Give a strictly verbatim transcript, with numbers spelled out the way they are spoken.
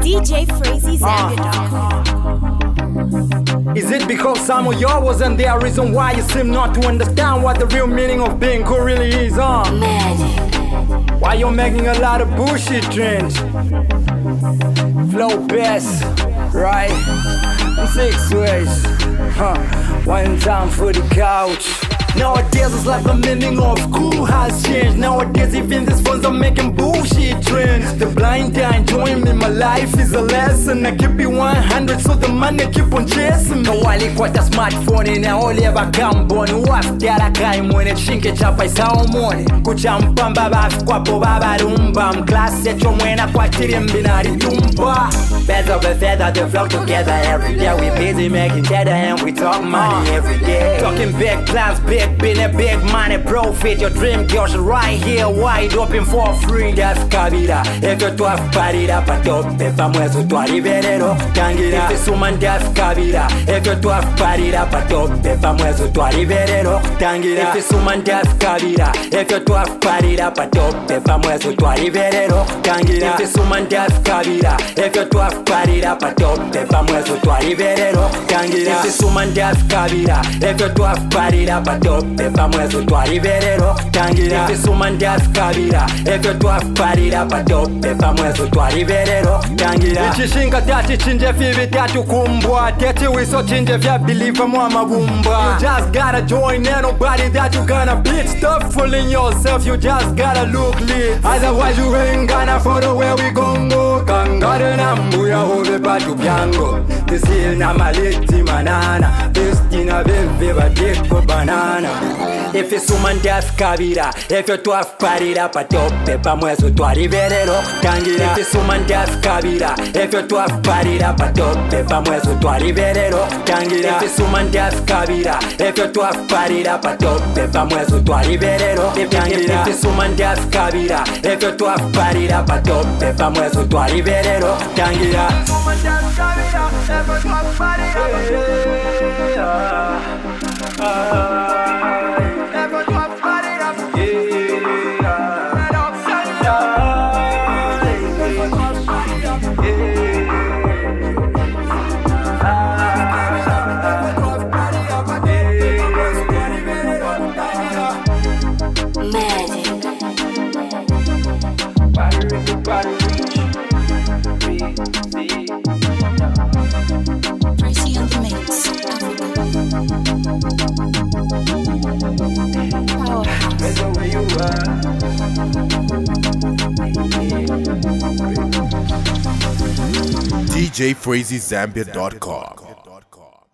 D J Frazy Zambia dot com. Is it because some of y'all wasn't there? Reason why you seem not to understand what the real meaning of being cool really is, huh? Magic. Why you're making a lot of bullshit trends? Flow best, right? In six ways, huh? One time for the couch. Nowadays it's like the meaning of cool has changed. Nowadays even these phones are making bullshit trends. The blind eye enjoying me, my life is a lesson. I keep it one hundred so the money keep on chasing me. Walikuwa smartphone na oleva kamboni wafityala kai mwene chinke chapa isawo mwone kuchampamba bafikwapo babarumba mklasi echo mwena kwatiri mbinari tumba. Better be feather, they flock together every day. We busy making cheddar and we talk money every day. Talking big plans, big business, big money, profit. Your dream girls right here, wide open for free. That's kabira. If you're twelve parida, patope, pamwezo twariverero tangira. If it's woman, that's kabira. If you're twelve parida, patope, pamwezo twariverero tangira. If it's woman, that's kabira. If you're twelve parida, patope, pamwezo twariverero tangira. If it's woman, that's kabira. If you're twelve parida, patope, pamwezo twariverero tangira. If it's woman, that's kabira. If you're twelve parida, patope, pamwezo twariverero tangira. If it's woman, that's kabira. If you're twelve parida, patope, pamwezo twariverero tangira. Ichishinga tati chinje fivi tatu kumbwa. Tete wiso chinje vya believe mwa mabumba. You just gotta join, ain't nobody that you gonna beat. Stop fooling yourself, you just gotta look lit. Otherwise you ain't gonna follow where we gon' go. Kangare na mbuya hove patu byango. This hill na maleti manana. This tina bebe badeko banana. If it's woman that's kabira. If you're twelve parida patope pamwezo twariverero tangira. If it's woman that's kabira. If you're twelve parida patope pamwezo twariverero tangira. If it's woman that's kabira. If you're twelve parida patope pamwezo twariverero tangira. If it's woman that's kabira. If you're twelve parida patope pamwezo twariverero tangira. Woman that's kabira. If you're twelve parida patope. D J Frazy Zambia dot com.